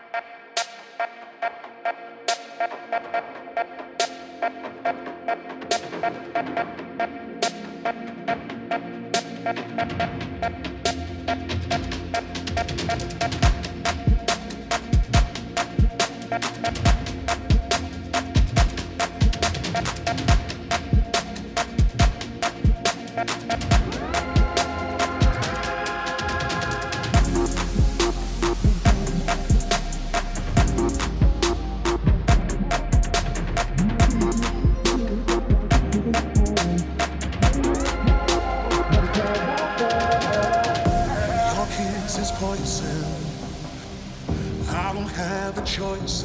Your kiss is poison. I don't have a choice.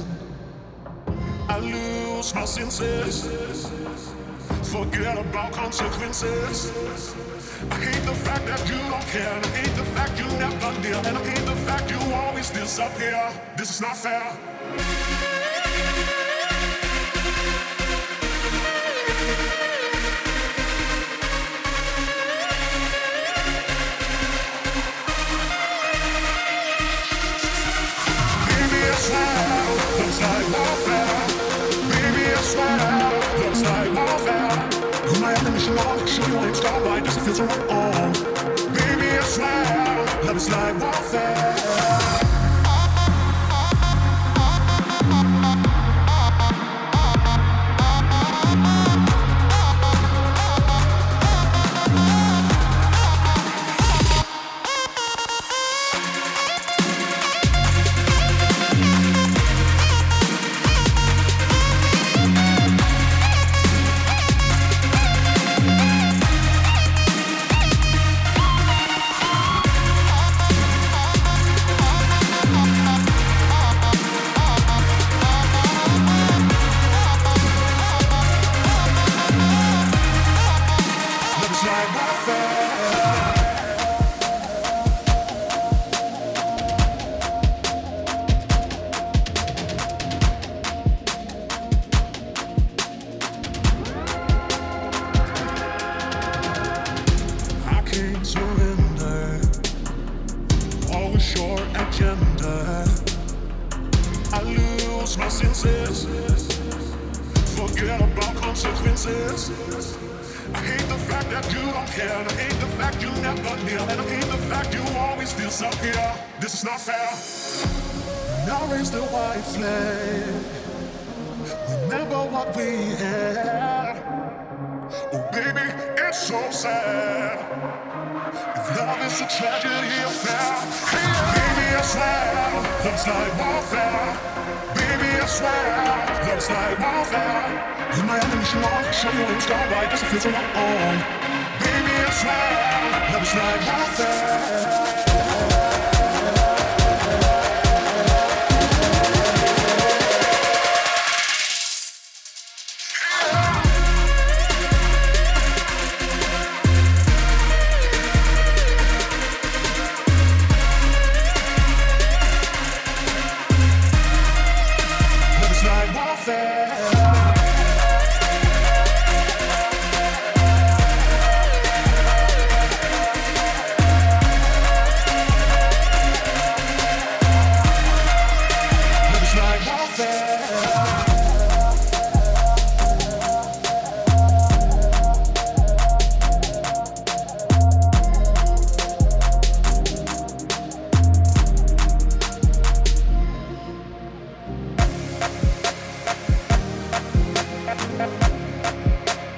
I lose my senses. Forget about consequences. I hate the fact that you don't care. And I hate the fact you never did. And I hate the fact you always disappear. This is not fair. Looks like warfare. Baby, I swear, looks like warfare. You might have to mission love, show you ain't starlight, doesn't feel so wrong. Baby, I swear, love is like warfare. Short agenda. I lose my senses. Forget about consequences. I hate the fact that you don't care. And I hate the fact you never did. And I hate the fact you always disappear. This is not fair. Now raise the white flag. Remember what we had. Oh baby, it's so sad. If love is a tragedy affair, baby, I swear, love's like warfare. Baby, I swear, love's like warfare. You might have to mission on, show you ain't starlight, doesn't feel so wrong. Baby, I swear, love's like warfare.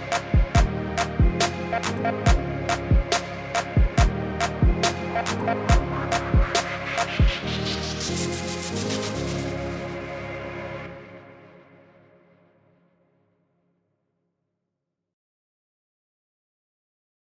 We'll be right back.